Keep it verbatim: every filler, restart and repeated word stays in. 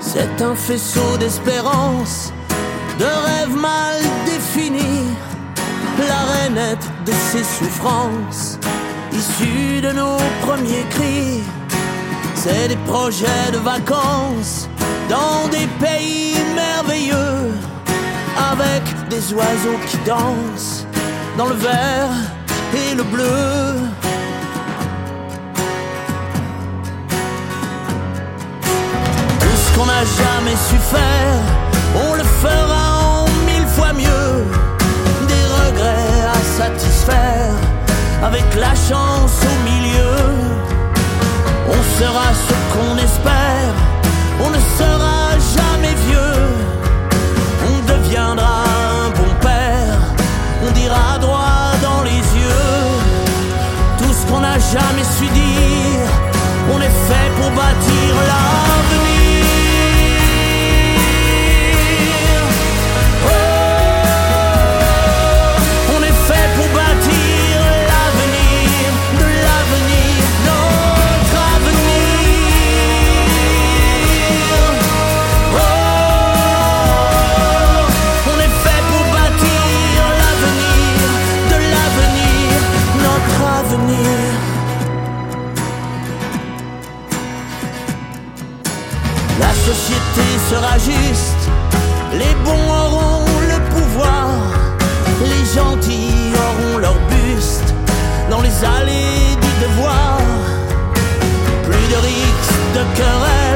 C'est un faisceau d'espérance, de rêves mal définis, la rainette de ses souffrances, issue de nos premiers cris. C'est des projets de vacances dans des pays merveilleux, avec des oiseaux qui dansent dans le vert et le bleu. Tout ce qu'on n'a jamais su faire, on le fera en mille fois mieux. Des regrets à satisfaire, avec la chance au milieu. On sera ce qu'on espère, on ne sera jamais vieux. On deviendra un bon père, on dira droit dans les yeux tout ce qu'on n'a jamais su dire. On est fait pour bâtir l'avenir. Oh, on est fait pour bâtir l'avenir, de l'avenir, notre avenir. Oh, on est fait pour bâtir l'avenir, de l'avenir, notre avenir. La société sera juste, les bons auront le pouvoir, les gentils auront leur buste dans les allées du devoir. Plus de rixes, de querelles,